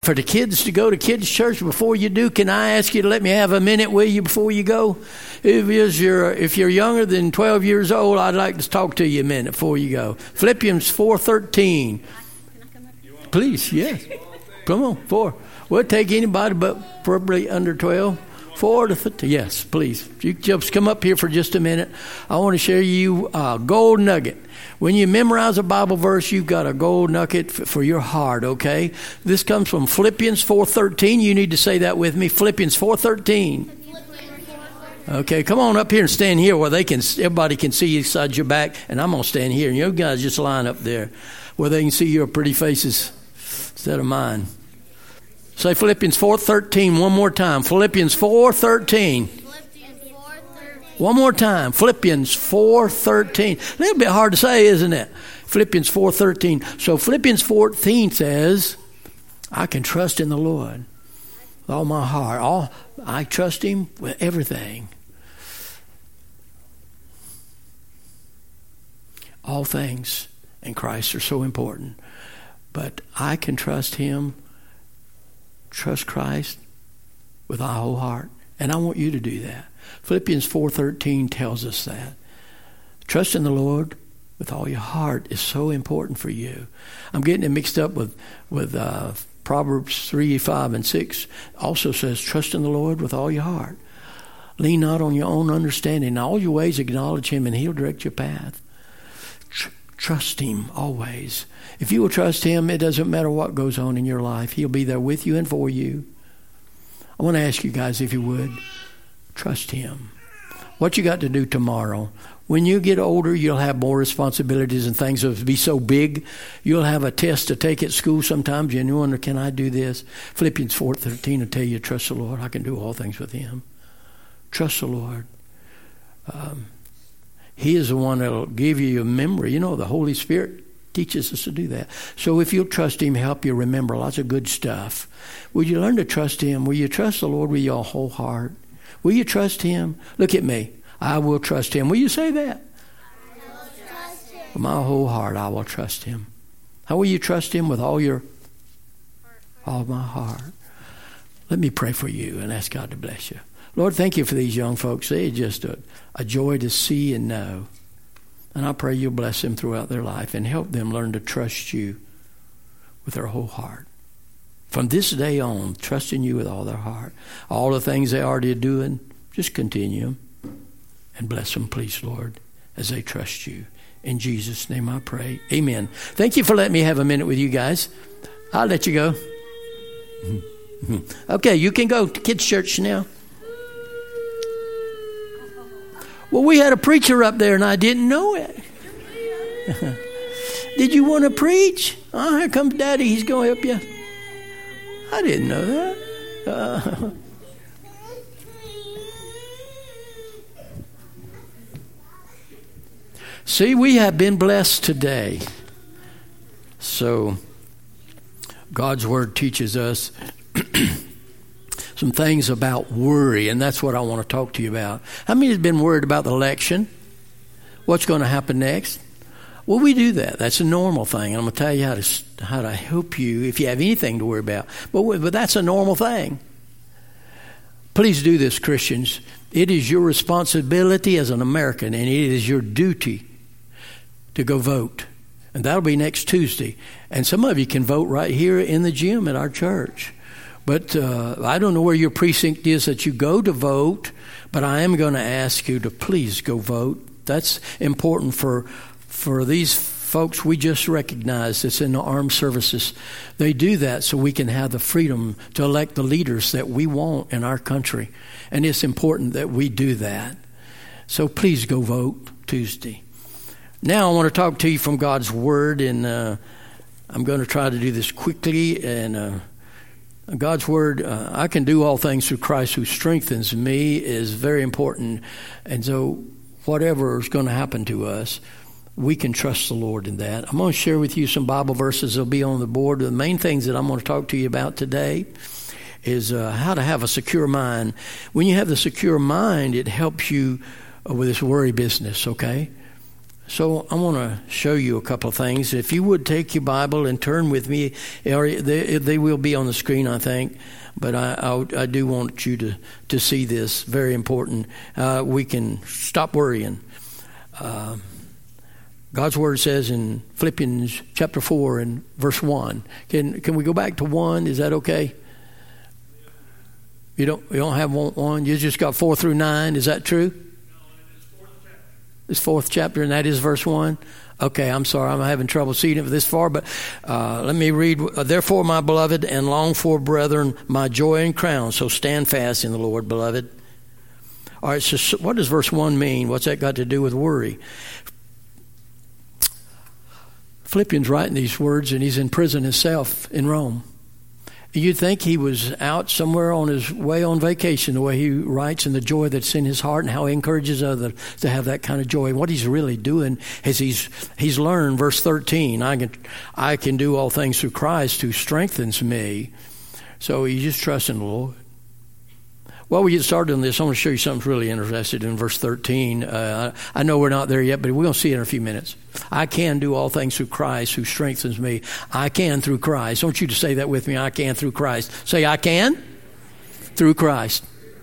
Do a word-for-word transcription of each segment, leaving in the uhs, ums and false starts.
for the kids to go to kids' church. Before you do, can I ask you to let me have a minute with you before you go? If you're, if you're younger than twelve years old, I'd like to talk to you a minute before you go. Philippians four thirteen. Please, yes. Come on, four. We'll take anybody but probably under twelve. Four to thirteen. Yes, please. You just come up here for just a minute. I want to share you a gold nugget. When you memorize a Bible verse, you've got a gold nugget for your heart, okay? This comes from Philippians four thirteen. You need to say that with me. Philippians four thirteen. Okay, come on up here and stand here where they can. Everybody can see you inside your back, and I'm going to stand here. And you guys just line up there where they can see your pretty faces instead of mine. Say Philippians four thirteen one more time. Philippians four thirteen. One more time. Philippians four thirteen. A little bit hard to say, isn't it? Philippians four thirteen. So Philippians fourteen says, I can trust in the Lord with all my heart. All I trust Him with everything. All things in Christ are so important. But I can trust Him, trust Christ with our whole heart. And I want you to do that. Philippians four thirteen tells us that. Trust in the Lord with all your heart is so important for you. I'm getting it mixed up with, with uh, Proverbs three, five, and six. Also says, trust in the Lord with all your heart. Lean not on your own understanding. In all your ways acknowledge Him and He'll direct your path. Tr- trust Him always. If you will trust Him, it doesn't matter what goes on in your life. He'll be there with you and for you. I want to ask you guys, if you would, trust Him. What you got to do tomorrow? When you get older, you'll have more responsibilities and things will be so big. You'll have a test to take at school sometimes. And you wonder, can I do this? Philippians four thirteen will tell you, trust the Lord. I can do all things with Him. Trust the Lord. Um, he is the one that will give you a memory. You know, the Holy Spirit teaches us to do that. So if you'll trust Him, help you remember lots of good stuff. Will you learn to trust Him? Will you trust the Lord with your whole heart? Will you trust Him? Look at me. I will trust Him. Will you say that? I will trust Him. With my whole heart, I will trust Him. How will you trust Him? With all your, all my heart. Let me pray for you and ask God to bless you. Lord, thank you for these young folks. They're just a, a joy to see and know. And I pray you'll bless them throughout their life and help them learn to trust you with their whole heart. From this day on, trusting you with all their heart. All the things they already are doing, just continue them. And bless them, please, Lord, as they trust you. In Jesus' name I pray. Amen. Thank you for letting me have a minute with you guys. I'll let you go. Okay, you can go to kids' church now. Well, we had a preacher up there and I didn't know it. Did you want to preach? Oh, here comes Daddy. He's going to help you. I didn't know that. Uh, See, we have been blessed today. So, God's Word teaches us some things about worry, and that's what I want to talk to you about. How many have been worried about the election? What's going to happen next? Well, we do that. That's a normal thing. I'm going to tell you how to how to help you if you have anything to worry about. But, but that's a normal thing. Please do this, Christians. It is your responsibility as an American, and it is your duty to go vote. And that'll be next Tuesday. And some of you can vote right here in the gym at our church. But uh, I don't know where your precinct is that you go to vote, but I am going to ask you to please go vote. That's important for for these folks we just recognized that's in the armed services. They do that so we can have the freedom to elect the leaders that we want in our country. And it's important that we do that. So please go vote Tuesday. Now I want to talk to you from God's Word, and uh, I'm going to try to do this quickly. And uh, God's Word, uh, I can do all things through Christ who strengthens me, is very important. And so whatever is going to happen to us, we can trust the Lord in that. I'm going to share with you some Bible verses that will be on the board. The main things that I'm going to talk to you about today is uh, how to have a secure mind. When you have the secure mind, it helps you uh, with this worry business, okay? So I want to show you a couple of things. If you would take your Bible and turn with me, they, they will be on the screen, I think. But I, I, I do want you to, to see this. Very important. Uh, we can stop worrying. Uh, God's Word says in Philippians chapter four and verse one. Can can we go back to one? Is that okay? You don't you don't have one, one? You just got four through nine. Is that true? This fourth chapter, and that is verse one. Okay, I'm sorry, I'm having trouble seeing it this far, but uh, let me read. Therefore, my beloved and longed for brethren, my joy and crown, so stand fast in the Lord, beloved. All right, so what does verse one mean? What's that got to do with worry? Philippians writing these words, and he's in prison himself in Rome. You'd think he was out somewhere on his way on vacation, the way he writes, and the joy that's in his heart and how he encourages others to have that kind of joy. And what he's really doing is he's he's learned, verse thirteen, I can, I can do all things through Christ who strengthens me. So he just trusts in the Lord. Well, we get started on this. I want to show you something really interesting in verse thirteen. Uh, I know we're not there yet, but we're going to see it in a few minutes. I can do all things through Christ who strengthens me. I can through Christ. I want you to say that with me. I can through Christ. Say, I can through Christ.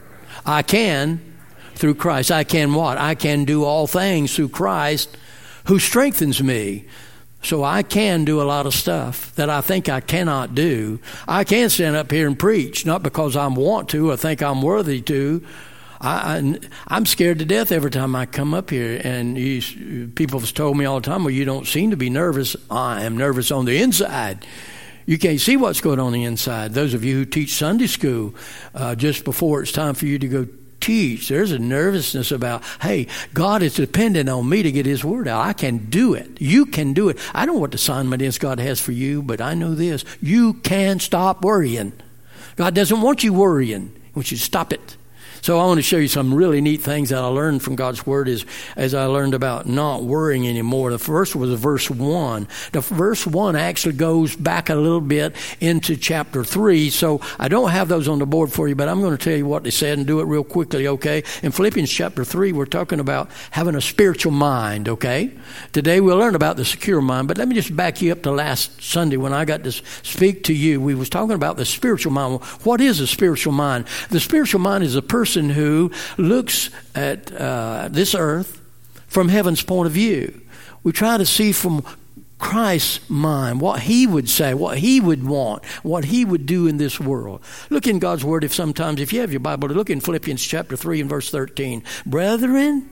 I can through Christ. I can what? I can do all things through Christ who strengthens me. So I can do a lot of stuff that I think I cannot do. I can stand up here and preach, not because I want to or think I'm worthy to. I, I, I'm scared to death every time I come up here. And you, people have told me all the time, well, you don't seem to be nervous. I am nervous on the inside. You can't see what's going on the inside. Those of you who teach Sunday school, uh, just before it's time for you to go teach, there's a nervousness about, hey, God is dependent on me to get his word out. I can do it. You can do it. I don't know what assignment is God has for you, but I know this. You can stop worrying. God doesn't want you worrying. He wants you to stop it. So I want to show you some really neat things that I learned from God's Word is, as I learned about not worrying anymore. The first was verse one. The verse one actually goes back a little bit into chapter three. So I don't have those on the board for you, but I'm going to tell you what they said and do it real quickly, okay? In Philippians chapter three, we're talking about having a spiritual mind, okay? Today we'll learn about the secure mind, but let me just back you up to last Sunday when I got to speak to you. We was talking about the spiritual mind. What is a spiritual mind? The spiritual mind is a person who looks at uh, this earth from heaven's point of view. We try to see from Christ's mind what he would say, what he would want, what he would do in this world. Look in God's Word. If sometimes, if you have your Bible, to look in Philippians chapter three and verse thirteen. Brethren,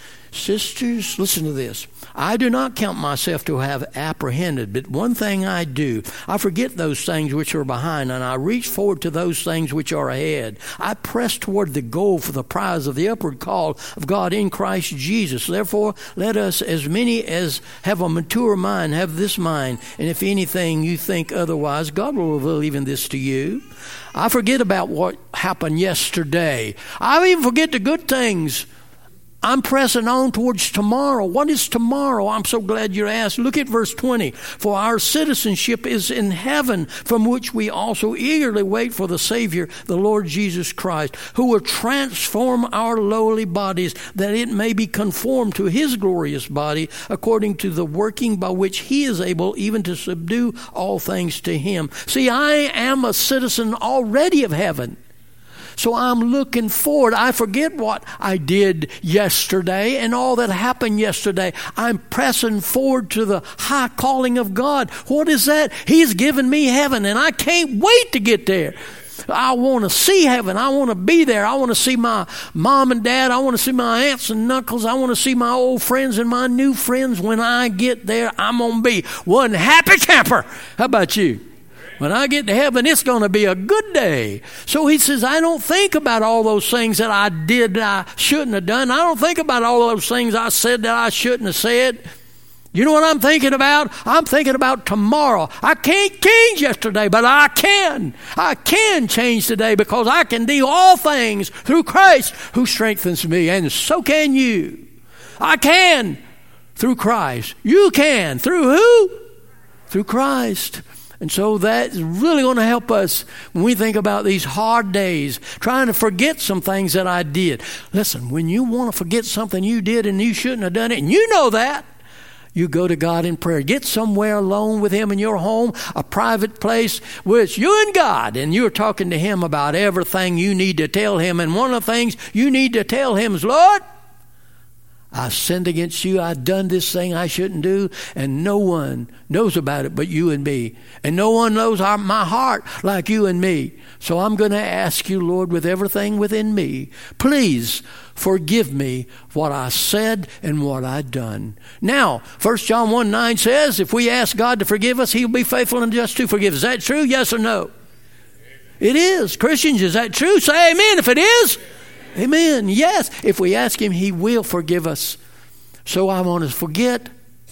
sisters, listen to this. I do not count myself to have apprehended, but one thing I do. I forget those things which are behind, and I reach forward to those things which are ahead. I press toward the goal for the prize of the upward call of God in Christ Jesus. Therefore, let us, as many as have a mature mind, have this mind. And if anything you think otherwise, God will reveal even this to you. I forget about what happened yesterday. I even forget the good things. I'm pressing on towards tomorrow. What is tomorrow? I'm so glad you asked. Look at verse twenty. For our citizenship is in heaven, from which we also eagerly wait for the Savior, the Lord Jesus Christ, who will transform our lowly bodies, that it may be conformed to his glorious body, according to the working by which he is able even to subdue all things to him. See, I am a citizen already of heaven. So I'm looking forward. I forget what I did yesterday and all that happened yesterday. I'm pressing forward to the high calling of God. What is that? He's given me heaven, and I can't wait to get there. I want to see heaven. I want to be there. I want to see my mom and dad. I want to see my aunts and uncles. I want to see my old friends and my new friends. When I get there, I'm going to be one happy camper. How about you? When I get to heaven, it's going to be a good day. So he says, I don't think about all those things that I did that I shouldn't have done. I don't think about all those things I said that I shouldn't have said. You know what I'm thinking about? I'm thinking about tomorrow. I can't change yesterday, but I can. I can change today because I can do all things through Christ who strengthens me, and so can you. I can through Christ. You can. Through who? Through Christ. And so that's really going to help us when we think about these hard days, trying to forget some things that I did. Listen, when you want to forget something you did and you shouldn't have done it, and you know that, You go to God in prayer. Get somewhere alone with Him in your home, a private place where it's you and God, and you're talking to Him about everything you need to tell Him. And one of the things you need to tell Him is, Lord, I sinned against you. I've done this thing I shouldn't do, and no one knows about it but you and me. And no one knows our, my heart like you and me. So I'm going to ask you, Lord, with everything within me, please forgive me what I said and what I've done. Now, First John one nine says, if we ask God to forgive us, He'll be faithful and just to forgive us. Is that true? Yes or no? It is. Christians, is that true? Say amen if it is. Amen. Yes. If we ask Him, He will forgive us. So I want to forget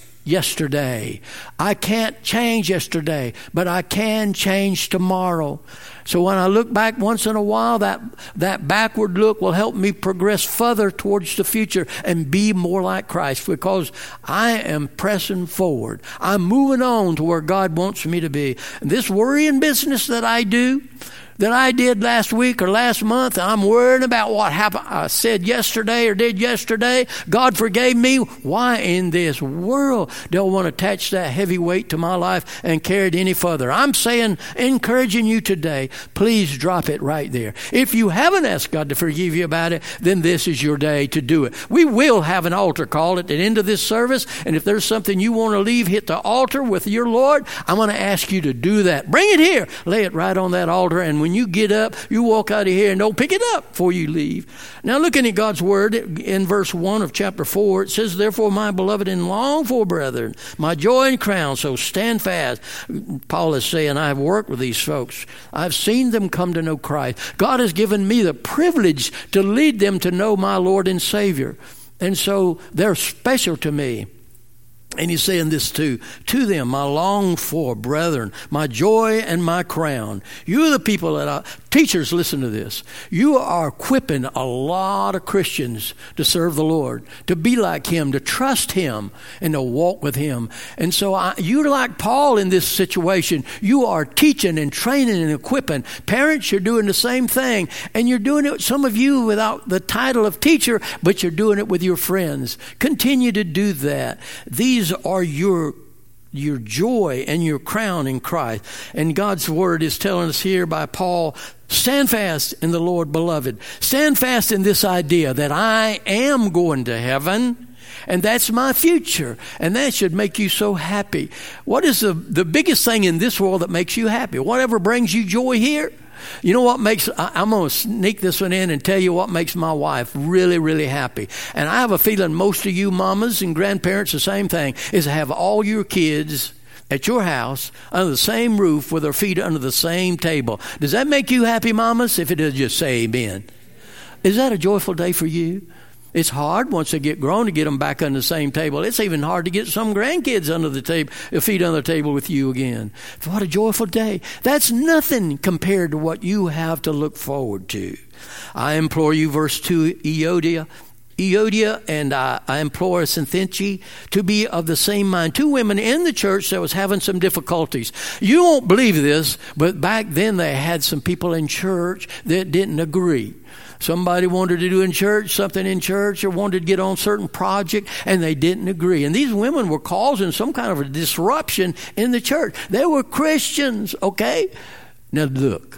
yesterday. I can't change yesterday, but I can change tomorrow. So when I look back once in a while, that, that backward look will help me progress further towards the future and be more like Christ, because I am pressing forward. I'm moving on to where God wants me to be. And this worrying business that I do, that I did last week or last month, I'm worrying about what happened, I said yesterday or did yesterday. God forgave me. Why in this world do I want to attach that heavy weight to my life and carry it any further? I'm saying, encouraging you today, please drop it right there. If you haven't asked God to forgive you about it, then this is your day to do it. We will have an altar call at the end of this service, and if there's something you want to leave, hit the altar with your Lord. I'm going to ask you to do that. Bring it here. Lay it right on that altar, and when you get up, you walk out of here and don't pick it up before you leave. Now, looking at God's word in verse one of chapter four, it says, therefore, my beloved and longed for brethren, my joy and crown, so stand fast. Paul is saying, I've worked with these folks. I've seen them come to know Christ. God has given me the privilege to lead them to know my Lord and Savior. And so they're special to me. And he's saying this too, to them, my longed for brethren, my joy and my crown. You are the people that I, teachers, listen to this. You are equipping a lot of Christians to serve the Lord, to be like Him, to trust Him, and to walk with Him. And so I, you're like Paul in this situation. You are teaching and training and equipping. Parents, you're doing the same thing. And you're doing it, some of you, without the title of teacher, but you're doing it with your friends. Continue to do that. These are your your joy and your crown in Christ. And God's word is telling us here by Paul, stand fast in the Lord, beloved. Stand fast in this idea that I am going to heaven, and that's my future. And that should make you so happy. What is the, the biggest thing in this world that makes you happy? Whatever brings you joy here? You know what makes, I'm going to sneak this one in and tell you what makes my wife really, really happy. And I have a feeling most of you mamas and grandparents, the same thing, is to have all your kids at your house under the same roof with their feet under the same table. Does that make you happy, mamas? If it does, just say amen. Is that a joyful day for you? It's hard once they get grown to get them back on the same table. It's even hard to get some grandkids under the table, feet on the table with you again. What a joyful day. That's nothing compared to what you have to look forward to. I implore you, verse two, Euodia, Euodia and I, I implore Syntyche to be of the same mind. Two women in the church that was having some difficulties. You won't believe this, but back then they had some people in church that didn't agree. Somebody wanted to do in church, something in church, or wanted to get on a certain project, and they didn't agree. And these women were causing some kind of a disruption in the church. They were Christians, okay? Now look,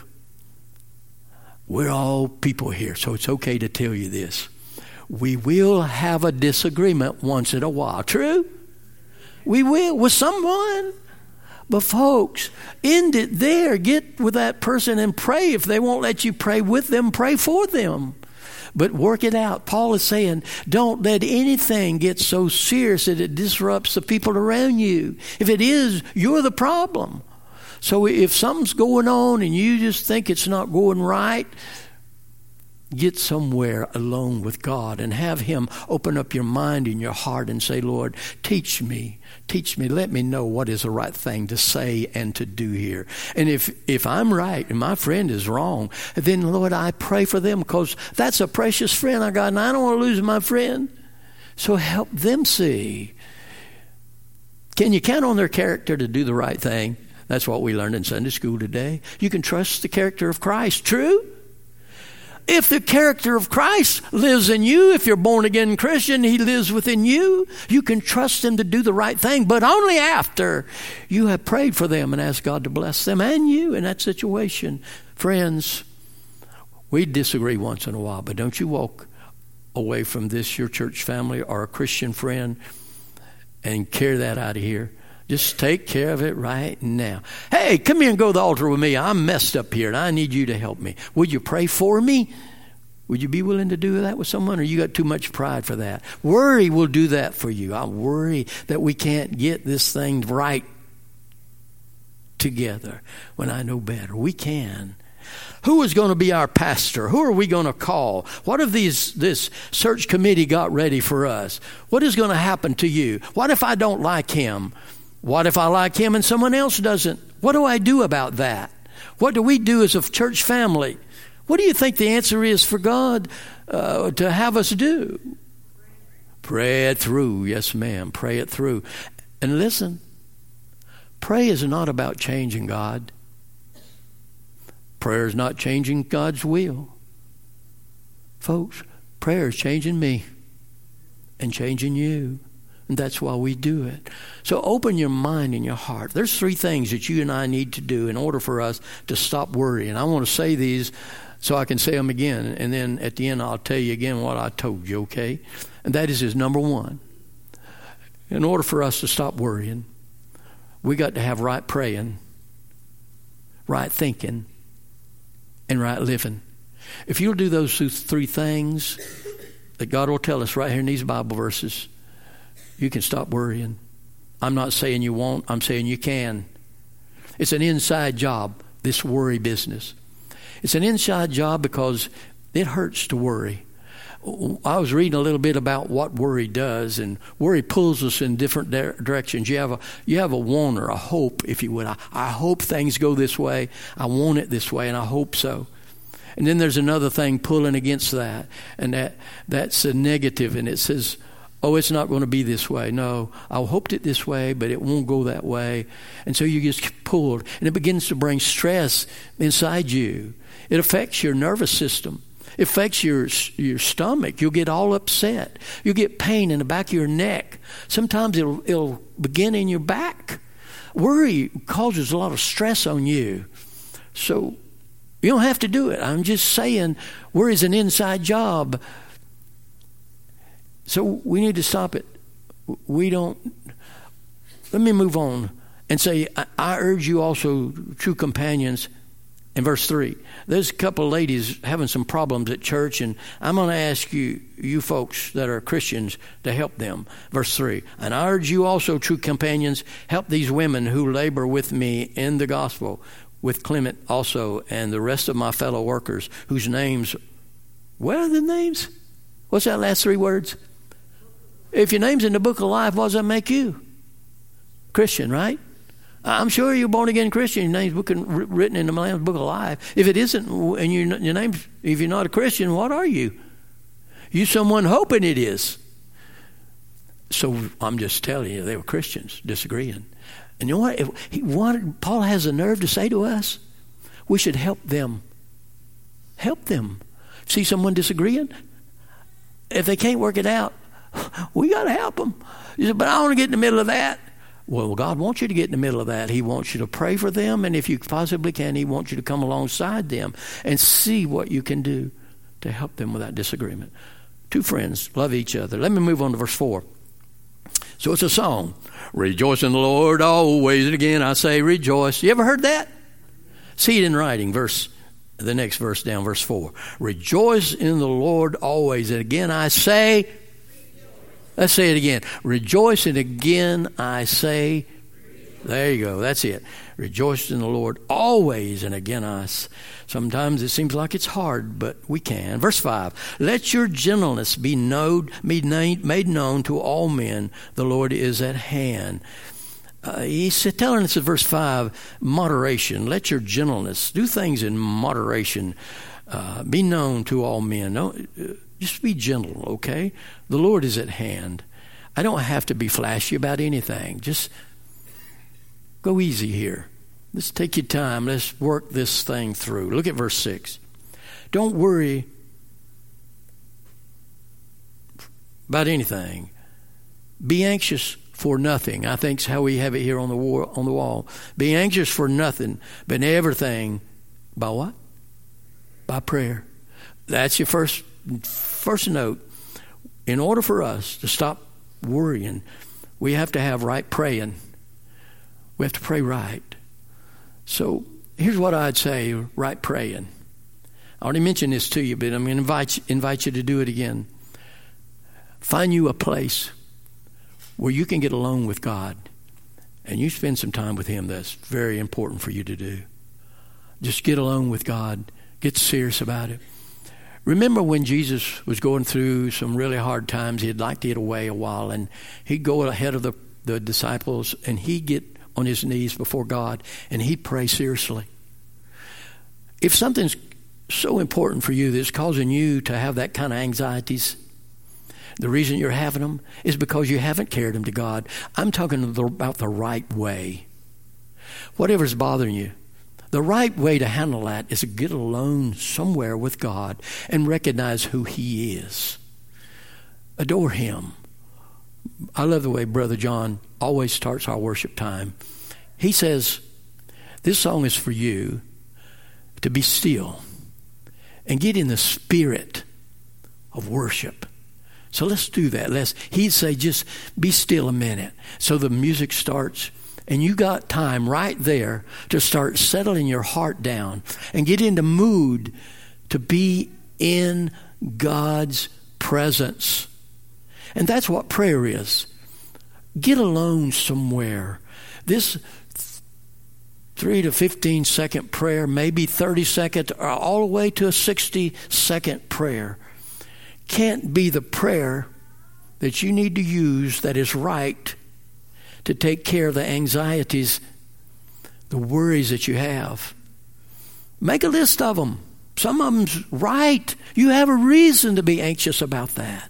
we're all people here, so it's okay to tell you this. We will have a disagreement once in a while. True? We will, with someone. But folks, end it there. Get with that person and pray. If they won't let you pray with them, pray for them. But work it out. Paul is saying, don't let anything get so serious that it disrupts the people around you. If it is, you're the problem. So if something's going on and you just think it's not going right, get somewhere alone with God and have Him open up your mind and your heart and say, Lord, teach me, teach me, let me know what is the right thing to say and to do here. And if, if I'm right and my friend is wrong, then Lord, I pray for them, because that's a precious friend I got and I don't want to lose my friend. So help them see. Can you count on their character to do the right thing? That's what we learned in Sunday school today. You can trust the character of Christ. True? If the character of Christ lives in you, if you're born again Christian, he lives within you, you can trust him to do the right thing, but only after you have prayed for them and asked God to bless them and you in that situation. Friends, we disagree once in a while, but don't you walk away from this, your church family or a Christian friend, and carry that out of here. Just take care of it right now. Hey, come here and go to the altar with me. I'm messed up here and I need you to help me. Would you pray for me? Would you be willing to do that with someone, or you got too much pride for that? Worry will do that for you. I worry that we can't get this thing right together when I know better. We can. Who is going to be our pastor? Who are we going to call? What if these this search committee got ready for us? What is going to happen to you? What if I don't like him? What if I like him and someone else doesn't? What do I do about that? What do we do as a church family? What do you think the answer is for God uh, to have us do? Pray it through. Yes, ma'am. Pray it through. And listen, pray is not about changing God. Prayer is not changing God's will. Folks, prayer is changing me and changing you. And that's why we do it. So open your mind and your heart. There's three things that you and I need to do in order for us to stop worrying. I want to say these so I can say them again. And then at the end, I'll tell you again what I told you, okay? And that is, is number one. In order for us to stop worrying, we got to have right praying, right thinking, and right living. If you'll do those three things that God will tell us right here in these Bible verses, you can stop worrying. I'm not saying you won't. I'm saying you can. It's an inside job, this worry business. It's an inside job because it hurts to worry. I was reading a little bit about what worry does, and worry pulls us in different di- directions. You have a you have a want or a hope, if you would. I, I hope things go this way. I want it this way, and I hope so. And then there's another thing pulling against that, and that that's a negative, and it says, oh, it's not going to be this way. No, I hoped it this way, but it won't go that way. And so you get pulled, and it begins to bring stress inside you. It affects your nervous system. It affects your your stomach. You'll get all upset. You'll get pain in the back of your neck. Sometimes it'll, it'll begin in your back. Worry causes a lot of stress on you. So you don't have to do it. I'm just saying worry is an inside job. So we need to stop it. We don't. Let me move on and say, I, I urge you also, true companions, in verse three. There's a couple of ladies having some problems at church, and I'm going to ask you, you folks that are Christians, to help them. Verse three. And I urge you also, true companions, help these women who labor with me in the gospel, with Clement also, and the rest of my fellow workers, whose names, what are the names? What's that last three words? If your name's in the book of life, what does that make you? Christian, right? I'm sure you're born again Christian. Your name's written in the Lamb's book of life. If it isn't, and your, your name's, if you're not a Christian, what are you? You someone hoping it is. So I'm just telling you, they were Christians disagreeing. And you know what? If he wanted, Paul has the nerve to say to us, we should help them. Help them. See someone disagreeing? If they can't work it out, we got to help them. You say, but I want to get in the middle of that. Well, God wants you to get in the middle of that. He wants you to pray for them, and if you possibly can, He wants you to come alongside them and see what you can do to help them with that disagreement. Two friends love each other. Let me move on to verse four. So it's a song. Rejoice in the Lord always. And again, I say rejoice. You ever heard that? See it in writing. Verse, the next verse down, verse four. Rejoice in the Lord always. And again, I say, let's say it again. Rejoice, and again I say, there you go. That's it. Rejoice in the Lord always. And again, I. Sometimes it seems like it's hard, but we can. Verse five. Let your gentleness be known, be made known to all men. The Lord is at hand. Uh, he's telling us in verse five, moderation. Let your gentleness, do things in moderation. Uh, be known to all men. No, just be gentle, okay? The Lord is at hand. I don't have to be flashy about anything. Just go easy here. Let's take your time. Let's work this thing through. Look at verse six. Don't worry about anything. Be anxious for nothing. I think is how we have it here on the wall, on the wall. Be anxious for nothing, but in everything, by what? By prayer. That's your first first note. In order for us to stop worrying, we have to have right praying. We have to pray right. So here's what I'd say, right praying. I already mentioned this to you, but I'm going to invite you, invite you to do it again. Find you a place where you can get alone with God and you spend some time with Him. That's very important for you to do. Just get alone with God. Get serious about it. Remember when Jesus was going through some really hard times, he'd like to get away a while, and he'd go ahead of the, the disciples, and he'd get on his knees before God, and he'd pray seriously. If something's so important for you that's causing you to have that kind of anxieties, the reason you're having them is because you haven't carried them to God. I'm talking about the right way. Whatever's bothering you, the right way to handle that is to get alone somewhere with God and recognize who He is. Adore Him. I love the way Brother John always starts our worship time. He says, this song is for you to be still and get in the spirit of worship. So let's do that. Let's. He'd say, just be still a minute. So the music starts, and you got time right there to start settling your heart down and get into mood to be in God's presence. And that's what prayer is. Get alone somewhere. This three to fifteen second prayer, maybe thirty second, or all the way to a sixty second prayer, can't be the prayer that you need to use that is right to take care of the anxieties, the worries that you have. Make a list of them. Some of them's right. You have a reason to be anxious about that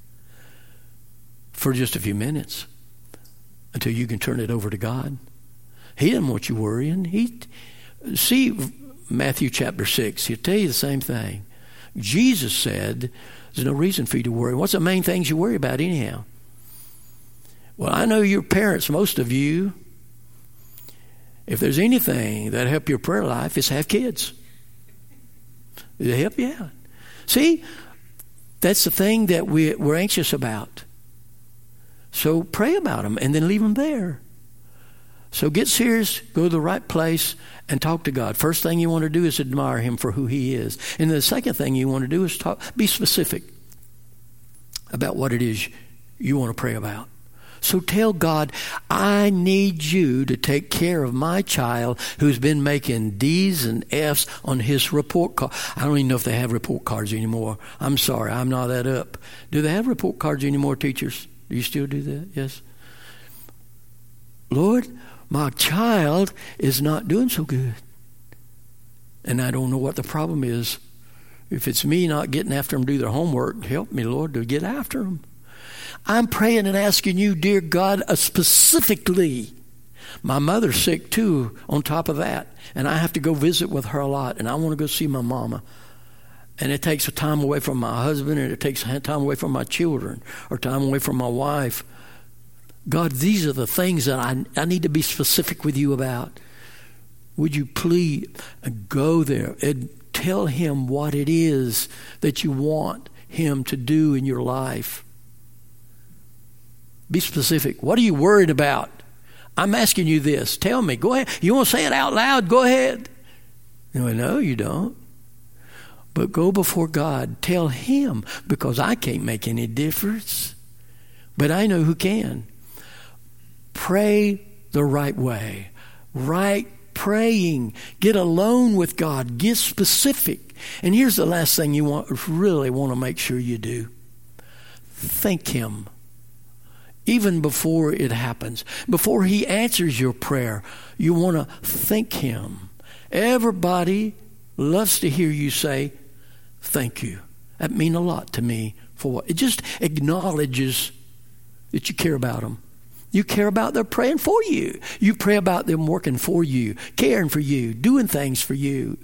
for just a few minutes until you can turn it over to God. He doesn't want you worrying. He, see Matthew chapter six. He'll tell you the same thing. Jesus said, there's no reason for you to worry. What's the main things you worry about anyhow? Well, I know your parents, most of you, if there's anything that help your prayer life, it's have kids. They help you out. See, that's the thing that we, we're anxious about. So pray about them and then leave them there. So get serious, go to the right place, and talk to God. First thing you want to do is admire Him for who He is. And the second thing you want to do is talk, be specific about what it is you want to pray about. So tell God, I need you to take care of my child who's been making D's and F's on his report card. I don't even know if they have report cards anymore. I'm sorry, I'm not that up. Do they have report cards anymore, teachers? Do you still do that? Yes. Lord, my child is not doing so good. And I don't know what the problem is. If it's me not getting after them to do their homework, help me, Lord, to get after them. I'm praying and asking you, dear God, uh, specifically. My mother's sick too, on top of that. And I have to go visit with her a lot. And I want to go see my mama. And it takes time away from my husband, and it takes time away from my children, or time away from my wife. God, these are the things that I, I need to be specific with you about. Would you please go there and tell Him what it is that you want Him to do in your life? Be specific. What are you worried about? I'm asking you this. Tell me. Go ahead. You want to say it out loud? Go ahead. No, no, you don't. But go before God. Tell Him, because I can't make any difference. But I know who can. Pray the right way. Right praying. Get alone with God. Get specific. And here's the last thing you want, really want to make sure you do. Thank Him. Even before it happens. Before He answers your prayer, you want to thank Him. Everybody loves to hear you say, thank you. That means a lot to me. For what? It just acknowledges that you care about them. You care about them praying for you. You pray about them working for you, caring for you, doing things for you.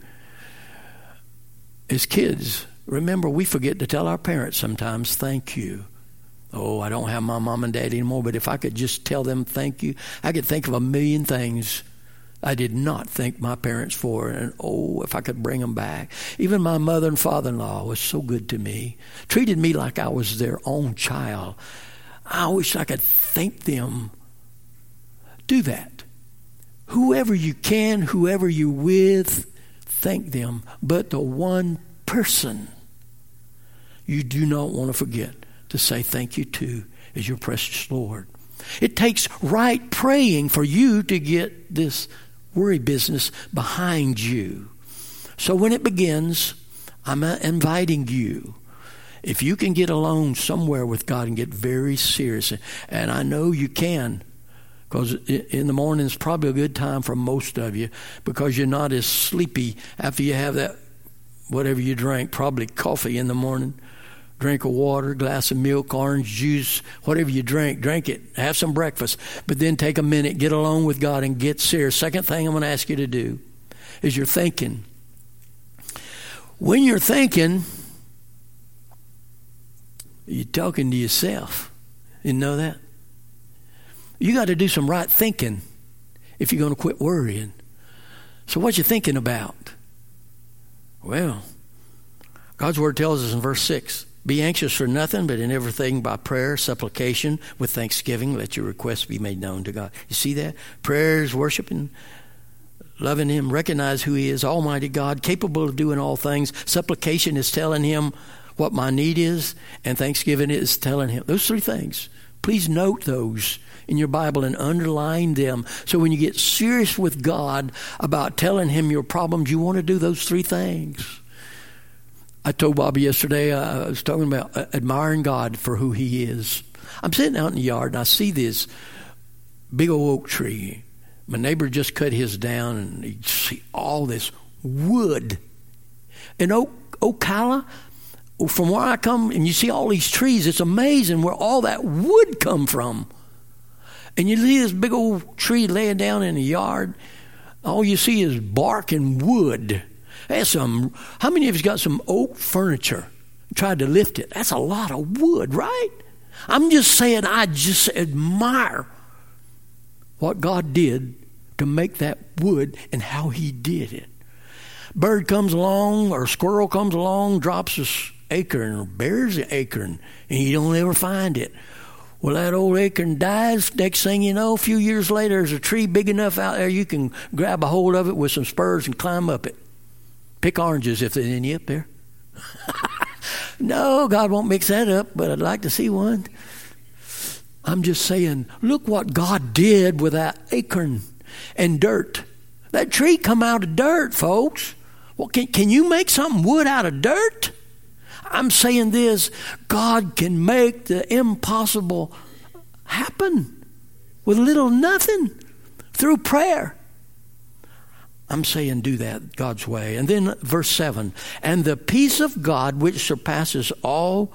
As kids, remember, we forget to tell our parents sometimes, thank you. Oh, I don't have my mom and dad anymore, but if I could just tell them thank you, I could think of a million things I did not thank my parents for. And oh, if I could bring them back. Even my mother and father-in-law was so good to me, treated me like I was their own child. I wish I could thank them. Do that. Whoever you can, whoever you're with, thank them. But the one person you do not want to forget to say thank you to is your precious Lord. It takes right praying for you to get this worry business behind you. So when it begins, I'm inviting you, if you can get alone somewhere with God and get very serious, and I know you can, because in the morning is probably a good time for most of you, because you're not as sleepy after you have that, whatever you drank, probably coffee in the morning. Drink of water, glass of milk, orange juice, whatever you drink, drink it. Have some breakfast. But then take a minute, get alone with God and get serious. Second thing I'm going to ask you to do is you're thinking. When you're thinking, you're talking to yourself. You know that? You got to do some right thinking if you're going to quit worrying. So what you thinking about? Well, God's Word tells us in verse six, be anxious for nothing, but in everything by prayer, supplication, with thanksgiving, let your requests be made known to God. You see that? Prayer is worshiping, loving Him, recognize who He is, Almighty God, capable of doing all things. Supplication is telling Him what my need is, and thanksgiving is telling Him. Those three things. Please note those in your Bible and underline them. So when you get serious with God about telling Him your problems, you want to do those three things. I told Bobby yesterday, uh, I was talking about uh, admiring God for who He is. I'm sitting out in the yard and I see this big old oak tree. My neighbor just cut his down, and you see all this wood. And Oak, Ocala, from where I come, and you see all these trees, it's amazing where all that wood come from. And you see this big old tree laying down in the yard. All you see is bark and wood. That's some. How many of you's got some oak furniture? Tried to lift it. That's a lot of wood, right? I'm just saying, I just admire what God did to make that wood and how He did it. Bird comes along or squirrel comes along, drops his acorn or buries the acorn, and you don't ever find it. Well, that old acorn dies. Next thing you know, a few years later, there's a tree big enough out there you can grab a hold of it with some spurs and climb up it. Pick oranges if there's any up there. No, God won't mix that up, but I'd like to see one. I'm just saying, look what God did with that acorn and dirt. That tree come out of dirt, folks. Well, can, can you make something wood out of dirt? I'm saying this, God can make the impossible happen with little nothing through prayer. I'm saying do that God's way. And then verse seven, and the peace of God which surpasses all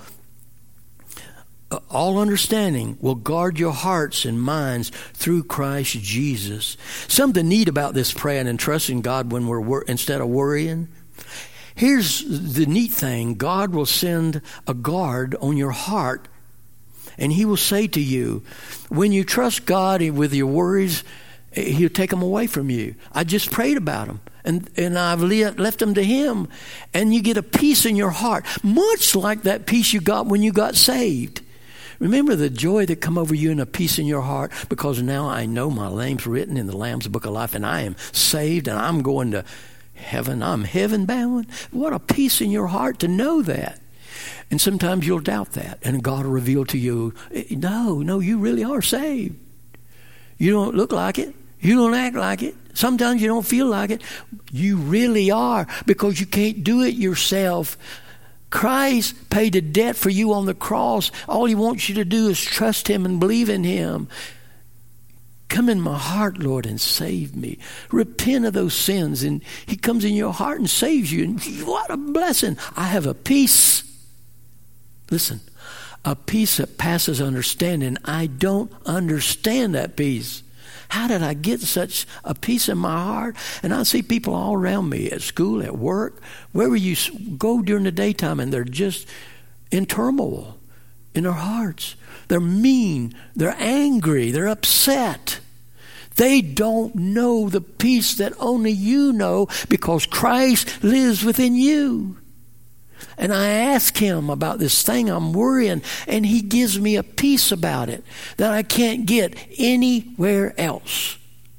uh, all understanding will guard your hearts and minds through Christ Jesus. Something neat about this praying and trusting God when we're wor- instead of worrying. Here's the neat thing. God will send a guard on your heart, and He will say to you, when you trust God with your worries, He'll take them away from you. I just prayed about them, and, and I've left them to Him. And you get a peace in your heart, much like that peace you got when you got saved. Remember the joy that come over you and a peace in your heart, because now I know my name's written in the Lamb's Book of Life, and I am saved, and I'm going to heaven. I'm heaven bound. What a peace in your heart to know that. And sometimes you'll doubt that, and God will reveal to you, no, no, you really are saved. You don't look like it. You don't act like it. Sometimes you don't feel like it. You really are, because you can't do it yourself. Christ paid a debt for you on the cross. All He wants you to do is trust Him and believe in Him. Come in my heart, Lord, and save me. Repent of those sins, and He comes in your heart and saves you. And what a blessing. I have a peace. Listen, a peace that passes understanding. I don't understand that peace. How did I get such a peace in my heart? And I see people all around me at school, at work, wherever you go during the daytime, and they're just in turmoil. in their hearts. They're mean. They're angry. They're upset. They don't know the peace that only you know because Christ lives within you. And I ask him about this thing I'm worrying, and he gives me a peace about it that I can't get anywhere else.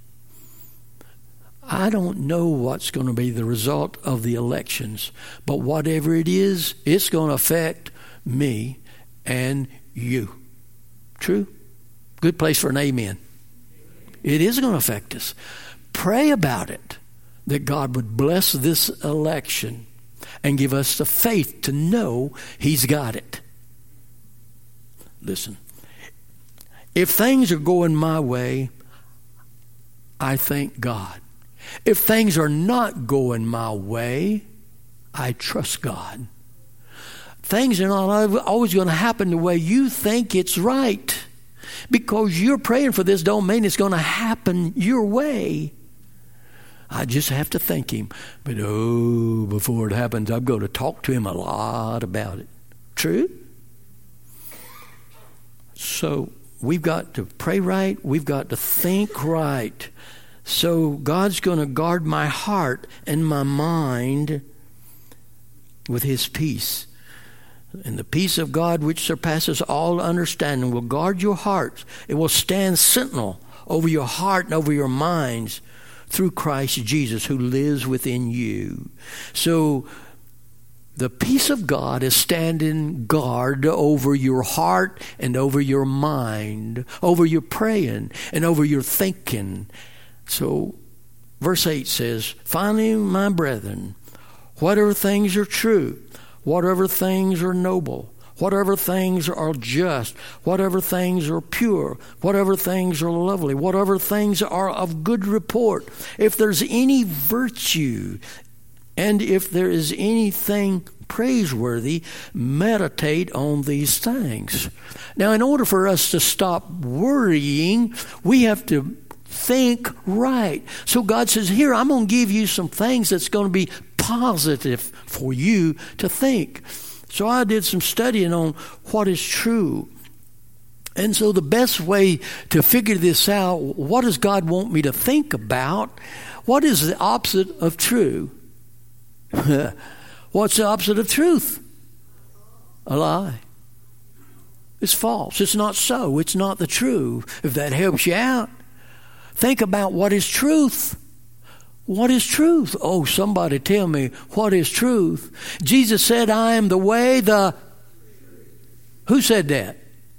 I don't know what's going to be the result of the elections, but whatever it is, it's going to affect me and you. True? Good place for an amen. It is going to affect us. Pray about it, that God would bless this election and give us the faith to know he's got it. Listen, if things are going my way, I thank God. If things are not going my way, I trust God. Things are not always going to happen the way you think it's right. Because you're praying for this don't mean it's going to happen your way. I just have to thank him. But oh, before it happens, I'm going to talk to him a lot about it. True? So we've got to pray right. We've got to think right. So God's going to guard my heart and my mind with his peace. And the peace of God, which surpasses all understanding, will guard your hearts. It will stand sentinel over your heart and over your minds through Christ Jesus, who lives within you. So the peace of God is standing guard over your heart and over your mind, over your praying and over your thinking. So verse eight says, finally, my brethren, whatever things are true, whatever things are noble, whatever things are just, whatever things are pure, whatever things are lovely, whatever things are of good report, if there's any virtue, and if there is anything praiseworthy, meditate on these things. Now, in order for us to stop worrying, we have to think right. So God says, here, I'm going to give you some things that's going to be positive for you to think. So I did some studying on what is true. And so the best way to figure this out, what does God want me to think about? What is the opposite of true? What's the opposite of truth? A lie. It's false. It's not so. It's not the truth. If that helps you out, think about what is truth. What is truth? Oh, somebody tell me, what is truth? Jesus said, I am the way, the... Who said that?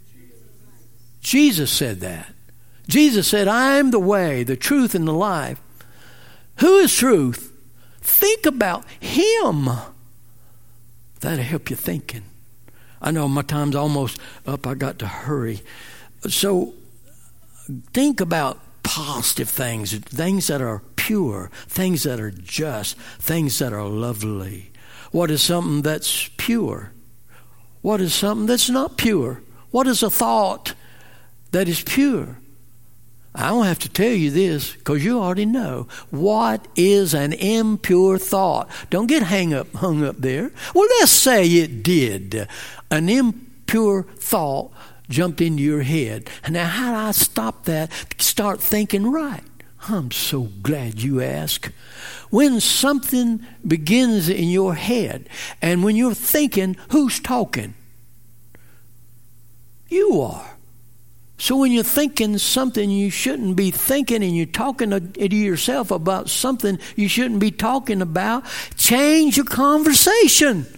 Jesus said that. Jesus said, I am the way, the truth, and the life. Who is truth? Think about him. That'll help you thinking. I know my time's almost up. I got to hurry. So think about positive things, things that are pure, things that are just, things that are lovely. What is something that's pure? What is something that's not pure? What is a thought that is pure? I don't have to tell you this because you already know. What is an impure thought? Don't get hang up, hung up there. Well, let's say it did. An impure thought jumped into your head. Now, how do I stop that? Start thinking right. I'm so glad you asked. When something begins in your head, and when you're thinking, who's talking? You are. So when you're thinking something you shouldn't be thinking, and you're talking to, to yourself about something you shouldn't be talking about, change your conversation.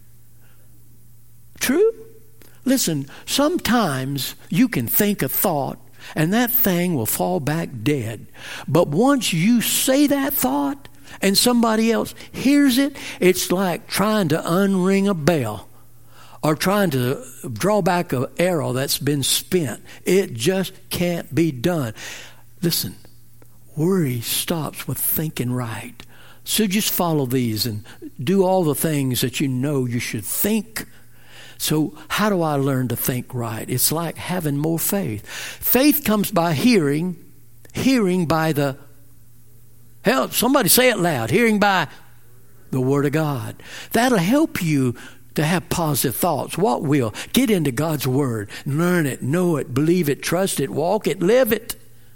True? Listen, sometimes you can think a thought and that thing will fall back dead. But once you say that thought and somebody else hears it, it's like trying to unring a bell or trying to draw back an arrow that's been spent. It just can't be done. Listen, worry stops with thinking right. So just follow these and do all the things that you know you should think. So how do I learn to think right? It's like having more faith. Faith comes by hearing, hearing by the, hell, somebody say it loud, hearing by the Word of God. That'll help you to have positive thoughts. What will? Get into God's Word. Learn it, know it, believe it, trust it, walk it, live it.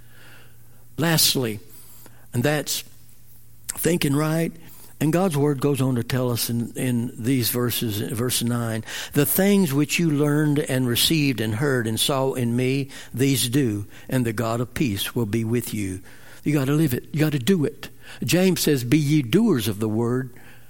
Lastly, and that's thinking right. And God's Word goes on to tell us in, in these verses, verse nine, the things which you learned and received and heard and saw in me, these do, and the God of peace will be with you. You got to live it. You got to do it. James says, be ye doers of the word,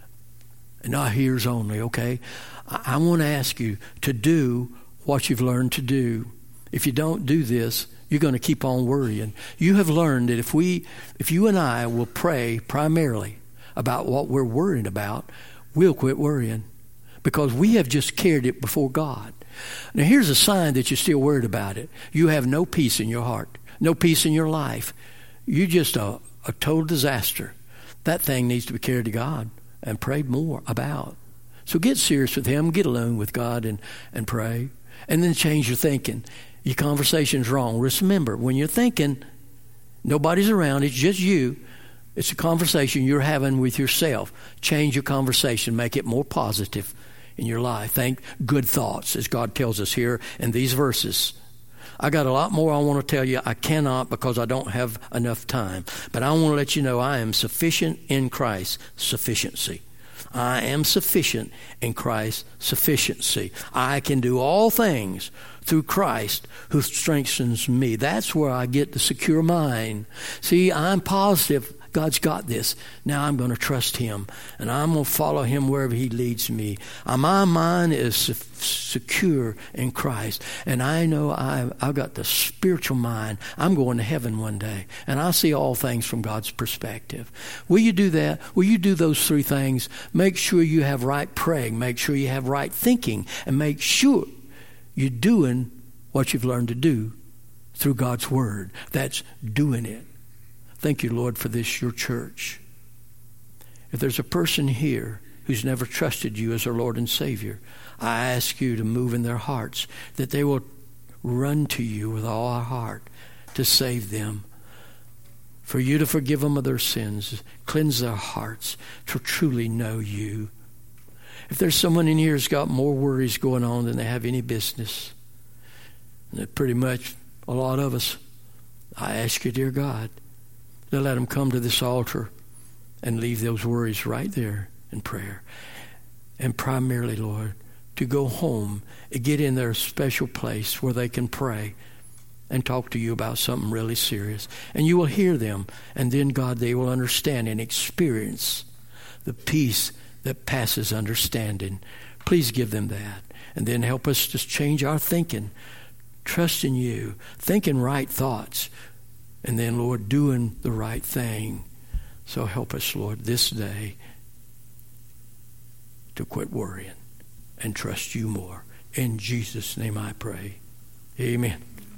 and not hearers only, okay? I, I want to ask you to do what you've learned to do. If you don't do this, you're going to keep on worrying. You have learned that if we, if you and I will pray primarily about what we're worrying about, we'll quit worrying because we have just carried it before God. Now here's a sign that you're still worried about it. You have no peace in your heart, no peace in your life. You're just a, a total disaster. That thing needs to be carried to God and prayed more about. So get serious with Him, get alone with God and, and pray. And then change your thinking. Your conversation's wrong. Just remember, when you're thinking, nobody's around, it's just you. It's a conversation you're having with yourself. Change your conversation. Make it more positive in your life. Think good thoughts, as God tells us here in these verses. I got a lot more I want to tell you. I cannot because I don't have enough time. But I want to let you know I am sufficient in Christ's sufficiency. I am sufficient in Christ's sufficiency. I can do all things through Christ who strengthens me. That's where I get the secure mind. See, I'm positive God's got this. Now I'm going to trust Him, and I'm going to follow Him wherever He leads me. Uh, my mind is se- secure in Christ, and I know I've, I've got the spiritual mind. I'm going to heaven one day, and I see all things from God's perspective. Will you do that? Will you do those three things? Make sure you have right praying. Make sure you have right thinking, and make sure you're doing what you've learned to do through God's Word. That's doing it. Thank you, Lord, for this, your church. If there's a person here who's never trusted you as their Lord and Savior, I ask you to move in their hearts, that they will run to you with all our heart to save them, for you to forgive them of their sins, cleanse their hearts to truly know you. If there's someone in here who's got more worries going on than they have any business, and pretty much a lot of us, I ask you, dear God, to let them come to this altar and leave those worries right there in prayer. And primarily, Lord, to go home and get in their special place where they can pray and talk to you about something really serious. And you will hear them. And then, God, they will understand and experience the peace that passes understanding. Please give them that. And then help us to change our thinking. Trust in you. Thinking right thoughts. And then, Lord, doing the right thing. So help us, Lord, this day to quit worrying and trust you more. In Jesus' name I pray. Amen.